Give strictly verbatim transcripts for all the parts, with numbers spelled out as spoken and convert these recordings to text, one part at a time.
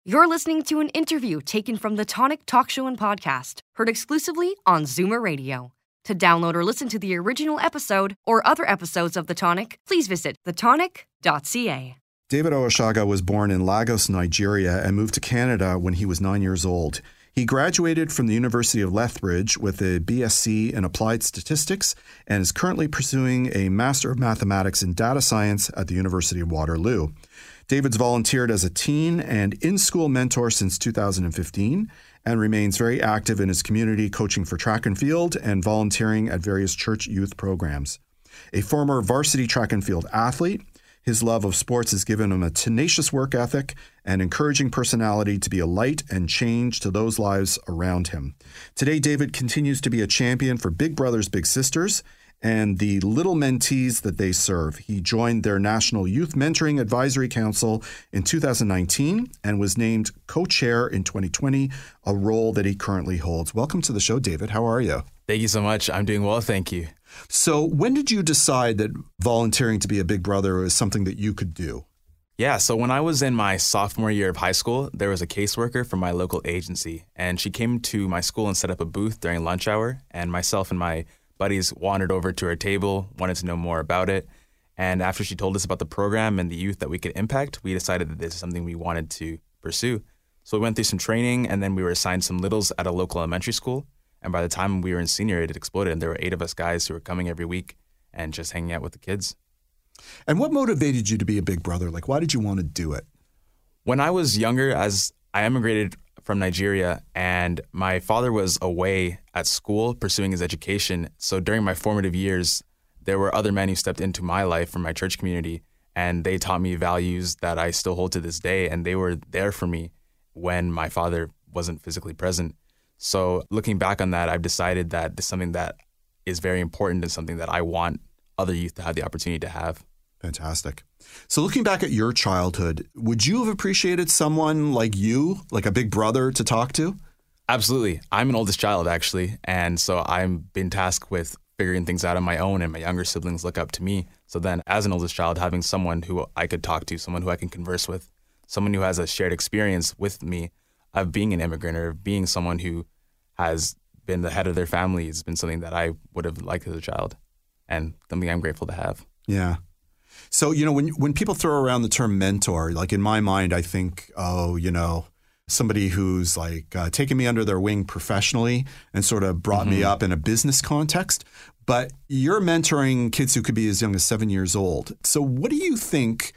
You're listening to an interview taken from the Tonic Talk Show and Podcast, heard exclusively on Zoomer Radio. To download or listen to the original episode or other episodes of The Tonic, please visit the tonic dot c a. David Ooshoga was born in Lagos, Nigeria, and moved to Canada when he was nine years old. He graduated from the University of Lethbridge with a B S c in Applied Statistics and is currently pursuing a Master of Mathematics in Data Science at the University of Waterloo. David's volunteered as a teen and in-school mentor since two thousand fifteen and remains very active in his community, coaching for track and field and volunteering at various church youth programs. A former varsity track and field athlete, his love of sports has given him a tenacious work ethic and encouraging personality to be a light and change to those lives around him. Today, David continues to be a champion for Big Brothers Big Sisters and the little mentees that they serve. He joined their National Youth Mentoring Advisory Council in two thousand nineteen and was named co-chair in twenty twenty, a role that he currently holds. Welcome to the show, David. How are you? Thank you so much. I'm doing well, thank you. So when did you decide that volunteering to be a big brother was something that you could do? Yeah, so when I was in my sophomore year of high school, there was a caseworker from my local agency, and she came to my school and set up a booth during lunch hour, and myself and my buddies wandered over to her table, wanted to know more about it. And after she told us about the program and the youth that we could impact, we decided that this is something we wanted to pursue. So we went through some training, and then we were assigned some littles at a local elementary school. And by the time we were in senior, it exploded. And there were eight of us guys who were coming every week and just hanging out with the kids. And what motivated you to be a big brother? Like, why did you want to do it? When I was younger, as I immigrated from Nigeria, and my father was away at school pursuing his education. So during my formative years, there were other men who stepped into my life from my church community, and they taught me values that I still hold to this day, and they were there for me when my father wasn't physically present. So looking back on that, I've decided that this is something that is very important and something that I want other youth to have the opportunity to have. Fantastic. So looking back at your childhood, would you have appreciated someone like you, like a big brother to talk to? Absolutely. I'm an oldest child, actually. And so I've been tasked with figuring things out on my own, and my younger siblings look up to me. So then as an oldest child, having someone who I could talk to, someone who I can converse with, someone who has a shared experience with me of being an immigrant or being someone who has been the head of their family has been something that I would have liked as a child and something I'm grateful to have. Yeah. So, you know, when when people throw around the term mentor, like in my mind, I think, oh, you know, somebody who's like uh, taken me under their wing professionally and sort of brought mm-hmm. me up in a business context. But you're mentoring kids who could be as young as seven years old. So what do you think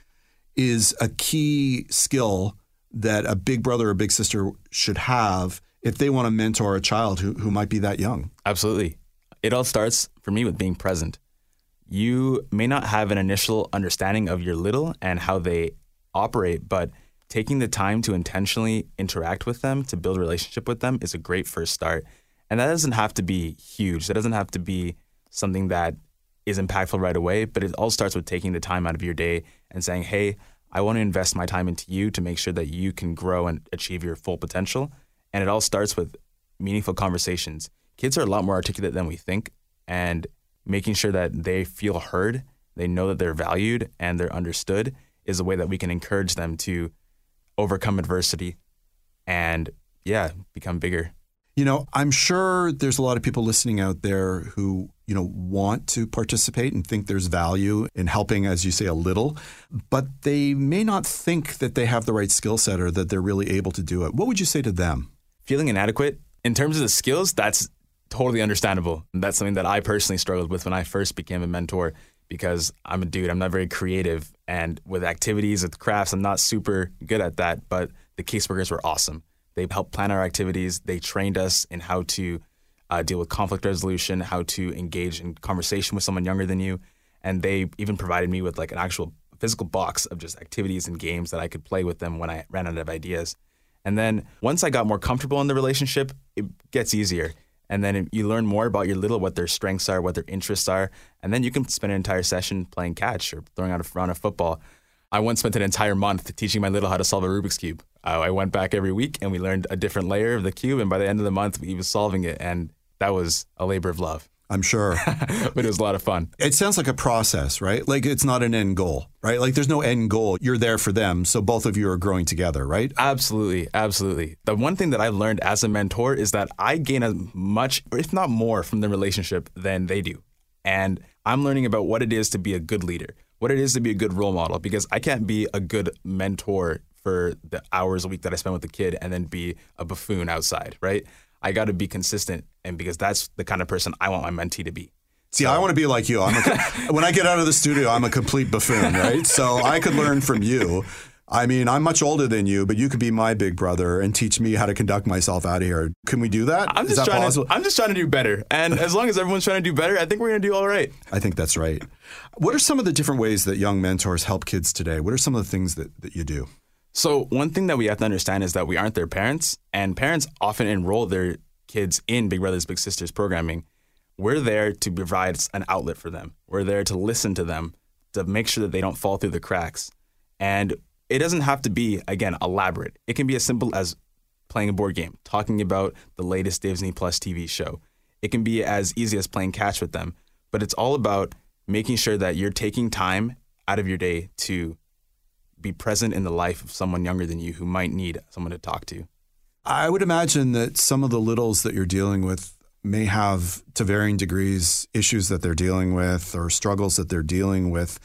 is a key skill that a big brother or big sister should have if they want to mentor a child who, who might be that young? Absolutely. It all starts for me with being present. You may not have an initial understanding of your little and how they operate, but taking the time to intentionally interact with them, to build a relationship with them is a great first start. And that doesn't have to be huge. That doesn't have to be something that is impactful right away, but it all starts with taking the time out of your day and saying, hey, I want to invest my time into you to make sure that you can grow and achieve your full potential. And it all starts with meaningful conversations. Kids are a lot more articulate than we think, and making sure that they feel heard, they know that they're valued and they're understood is a way that we can encourage them to overcome adversity and, yeah, become bigger. You know, I'm sure there's a lot of people listening out there who, you know, want to participate and think there's value in helping, as you say, a little, but they may not think that they have the right skill set or that they're really able to do it. What would you say to them? Feeling inadequate in terms of the skills, that's totally understandable. That's something that I personally struggled with when I first became a mentor, because I'm a dude, I'm not very creative. And with activities, with crafts, I'm not super good at that, but the caseworkers were awesome. They helped plan our activities. They trained us in how to uh, deal with conflict resolution, how to engage in conversation with someone younger than you. And they even provided me with like an actual physical box of just activities and games that I could play with them when I ran out of ideas. And then once I got more comfortable in the relationship, it gets easier. And then you learn more about your little, what their strengths are, what their interests are. And then you can spend an entire session playing catch or throwing out a round of football. I once spent an entire month teaching my little how to solve a Rubik's Cube. Uh, I went back every week and we learned a different layer of the cube. And by the end of the month, he was solving it. And that was a labor of love. I'm sure. But it was a lot of fun. It sounds like a process, right? Like it's not an end goal, right? Like there's no end goal. You're there for them. So both of you are growing together, right? Absolutely. Absolutely. The one thing that I learned as a mentor is that I gain as much, or if not more, from the relationship than they do. And I'm learning about what it is to be a good leader, what it is to be a good role model, because I can't be a good mentor for the hours a week that I spend with the kid and then be a buffoon outside, right? I got to be consistent, and because that's the kind of person I want my mentee to be. See, so. I want to be like you. I'm a, when I get out of the studio, I'm a complete buffoon, right? So I could learn from you. I mean, I'm much older than you, but you could be my big brother and teach me how to conduct myself out of here. Can we do that? I'm just Is that trying possible? to. I'm just trying to do better, and as long as everyone's trying to do better, I think we're going to do all right. I think that's right. What are some of the different ways that young mentors help kids today? What are some of the things that, that you do? So one thing that we have to understand is that we aren't their parents, and parents often enroll their kids in Big Brothers Big Sisters programming. We're there to provide an outlet for them. We're there to listen to them, to make sure that they don't fall through the cracks. And it doesn't have to be, again, elaborate. It can be as simple as playing a board game, talking about the latest Disney Plus T V show. It can be as easy as playing catch with them. But it's all about making sure that you're taking time out of your day to be present in the life of someone younger than you who might need someone to talk to. I would imagine that some of the littles that you're dealing with may have, to varying degrees, issues that they're dealing with or struggles that they're dealing with.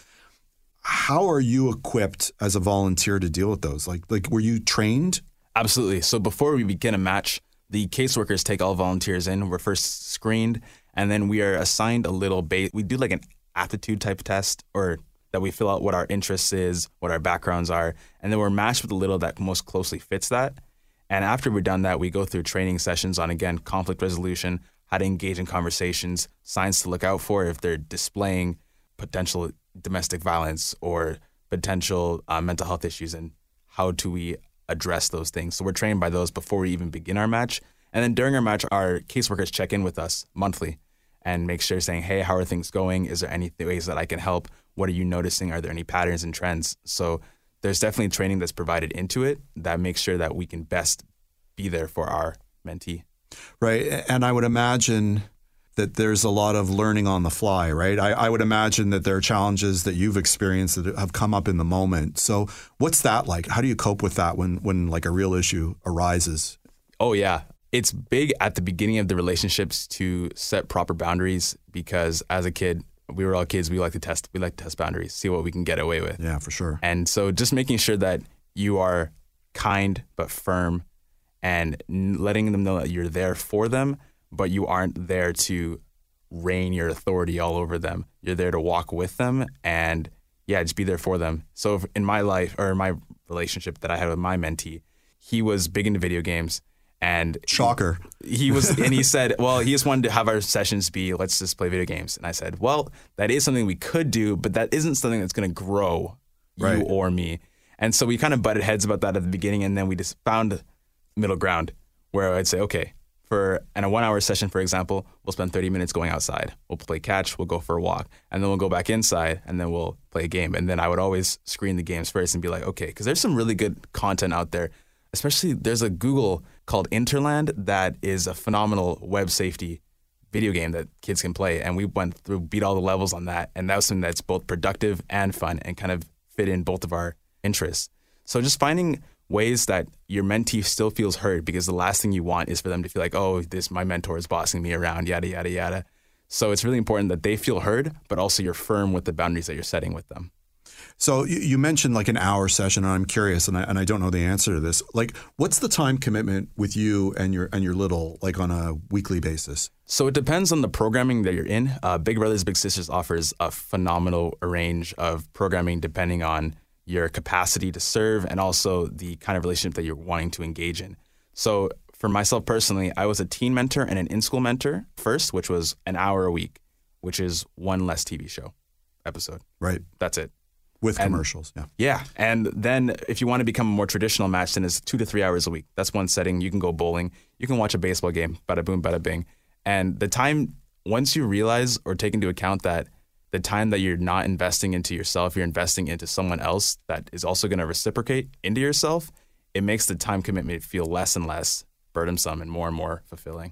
How are you equipped as a volunteer to deal with those? Like, like were you trained? Absolutely. So before we begin a match, the caseworkers take all volunteers in. We're first screened, and then we are assigned a little base. We do like an aptitude type test, or that we fill out what our interests is, what our backgrounds are, and then we're matched with the little that most closely fits that. And after we're done that, we go through training sessions on, again, conflict resolution, how to engage in conversations, signs to look out for if they're displaying potential domestic violence or potential uh, mental health issues, and how do we address those things. So we're trained by those before we even begin our match. And then during our match, our caseworkers check in with us monthly and make sure, saying, hey, how are things going? Is there any ways that I can help? What are you noticing? Are there any patterns and trends? So there's definitely training that's provided into it that makes sure that we can best be there for our mentee. Right. And I would imagine that there's a lot of learning on the fly, right? I, I would imagine that there are challenges that you've experienced that have come up in the moment. So what's that like? How do you cope with that when, when like a real issue arises? Oh, yeah. It's big at the beginning of the relationships to set proper boundaries, because as a kid, we were all kids. We like to test. We like to test boundaries, see what we can get away with. Yeah, for sure. And so, just making sure that you are kind but firm, and letting them know that you're there for them, but you aren't there to reign your authority all over them. You're there to walk with them, and yeah, just be there for them. So, if in my life, or my relationship that I had with my mentee, he was big into video games. And shocker. He, he was, and he said, well, he just wanted to have our sessions be, let's just play video games. And I said, well, that is something we could do, but that isn't something that's going to grow you right. or me. And so we kind of butted heads about that at the beginning, and then we just found middle ground where I'd say, okay, for in a one hour session, for example, we'll spend thirty minutes going outside. We'll play catch, we'll go for a walk, and then we'll go back inside, and then we'll play a game. And then I would always screen the games first and be like, okay, because there's some really good content out there. Especially there's a Google called Interland that is a phenomenal web safety video game that kids can play. And we went through, beat all the levels on that. And that was something that's both productive and fun and kind of fit in both of our interests. So just finding ways that your mentee still feels heard, because the last thing you want is for them to feel like, oh, this my mentor is bossing me around, yada, yada, yada. So it's really important that they feel heard, but also you're firm with the boundaries that you're setting with them. So you mentioned like an hour session, and I'm curious, and I, and I don't know the answer to this. Like, what's the time commitment with you and your and your little, like on a weekly basis? So it depends on the programming that you're in. Uh, Big Brothers Big Sisters offers a phenomenal range of programming depending on your capacity to serve and also the kind of relationship that you're wanting to engage in. So for myself personally, I was a teen mentor and an in-school mentor first, which was an hour a week, which is one less T V show episode. Right. That's it. With and, commercials, yeah. Yeah. And then if you want to become a more traditional match, then it's two to three hours a week. That's one setting. You can go bowling. You can watch a baseball game. Bada boom, bada bing. And the time, once you realize or take into account that the time that you're not investing into yourself, you're investing into someone else that is also going to reciprocate into yourself, it makes the time commitment feel less and less burdensome and more and more fulfilling.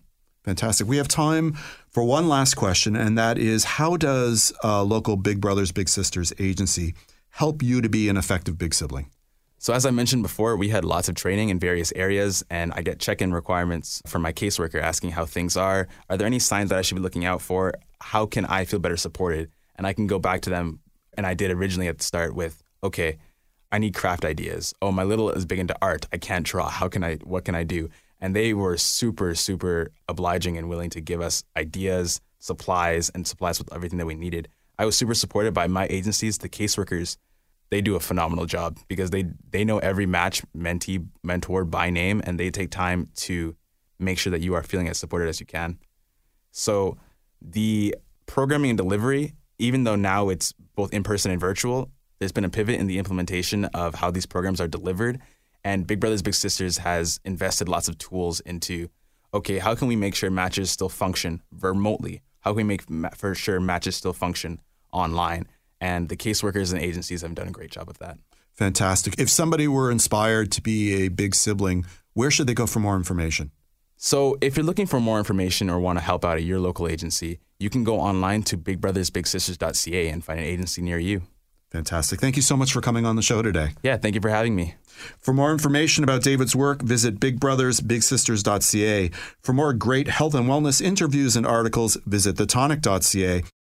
Fantastic. We have time for one last question, and that is, how does a local Big Brothers Big Sisters agency help you to be an effective big sibling? So as I mentioned before, we had lots of training in various areas, and I get check-in requirements from my caseworker asking how things are. Are there any signs that I should be looking out for? How can I feel better supported? And I can go back to them, and I did originally at the start with, okay, I need craft ideas. Oh, my little is big into art. I can't draw. How can I, what can I do? And they were super, super obliging and willing to give us ideas, supplies, and supplies with everything that we needed. I was super supported by my agencies. The caseworkers, they do a phenomenal job because they, they know every match, mentee, mentor by name, and they take time to make sure that you are feeling as supported as you can. So the programming and delivery, even though now it's both in-person and virtual, there's been a pivot in the implementation of how these programs are delivered. And Big Brothers Big Sisters has invested lots of tools into, okay, how can we make sure matches still function remotely? How can we make ma- for sure matches still function online? And the caseworkers and agencies have done a great job of that. Fantastic. If somebody were inspired to be a big sibling, where should they go for more information? So if you're looking for more information or want to help out at your local agency, you can go online to big brothers big sisters dot c a and find an agency near you. Fantastic. Thank you so much for coming on the show today. Yeah, thank you for having me. For more information about David's work, visit big brothers big sisters dot c a. For more great health and wellness interviews and articles, visit the tonic dot c a.